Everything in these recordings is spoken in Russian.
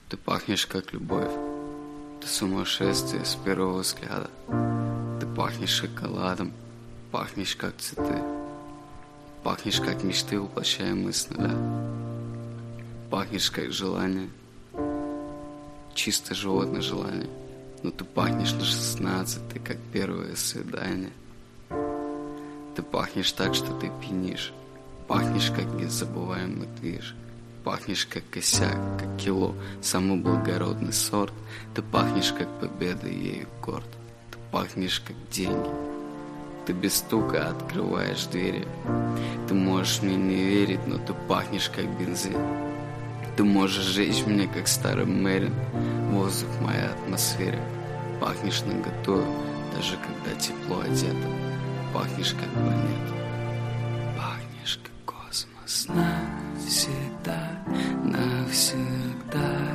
Ты пахнешь как любовь, ты сумасшествие с первого взгляда. Ты пахнешь шоколадом, пахнешь как цветы, пахнешь как мечты, воплощаемые с нуля. Пахнешь как желание, чисто животное желание. Но ты пахнешь на 16, ты как первое свидание. Ты пахнешь так, что ты пьянишь, пахнешь как незабываемый движ. Пахнешь как косяк, как кило, самый благородный сорт. Ты пахнешь как победа, ею горд. Ты пахнешь как деньги. Ты без стука открываешь двери. Ты можешь мне не верить, но ты пахнешь как бензин. Ты можешь жечь меня как старый Мэрин. Воздух в моей атмосфере. Пахнешь наготове, даже когда тепло одето. Пахнешь как планета. Пахнешь как космос. Навсегда, навсегда.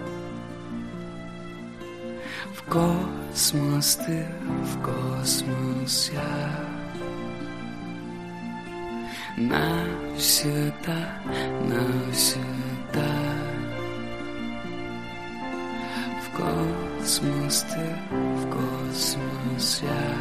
В космос ты, в космос я. Навсегда, навсегда. В космос ты, в космос я.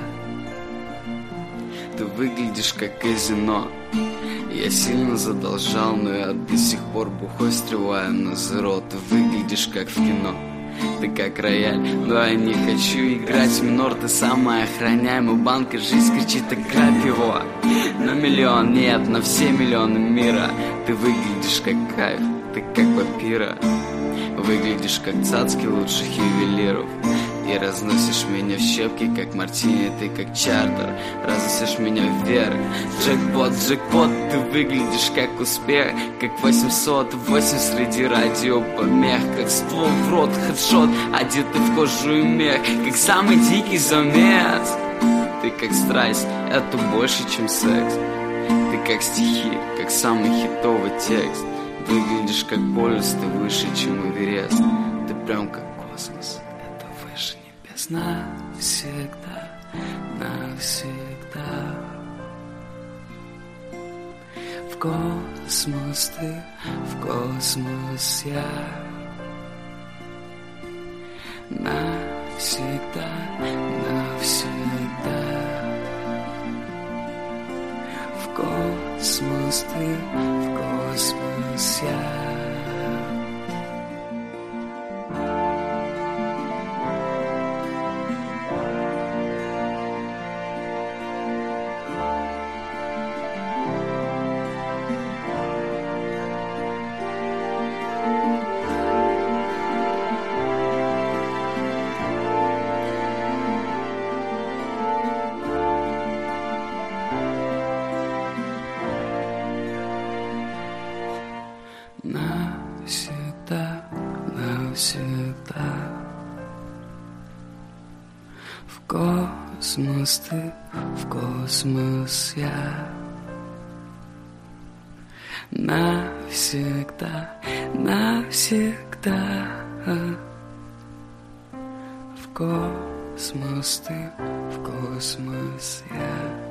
Ты выглядишь как казино. Я сильно задолжал, но я до сих пор бухой стреваю на зеро. Ты выглядишь как в кино. Ты как рояль, но я не хочу играть в минор. Ты самая охраняемая банка, жизнь кричит, ограбь его. На миллион нет, на все миллионы мира. Ты выглядишь как кайф, ты как вампира. Выглядишь как цацки лучших ювелиров. И разносишь меня в щепки, как мартини, ты как чартер. Разносишь меня вверх. Джекпот, джекпот, ты выглядишь как успех. Как 808 среди радиопомех. Как ствол в рот, хедшот, одетый в кожу и мех. Как самый дикий замес. Ты как страсть, это больше, чем секс. Ты как стихи, как самый хитовый текст. Выглядишь как полюс, ты выше, чем Эверест. Ты прям как космос. Навсегда, навсегда. В космос ты, в космос я. Навсегда, навсегда. В космос ты, в космос я. Навсегда, навсегда. В космос ты, в космос я. Навсегда, навсегда. В космос ты, в космос я.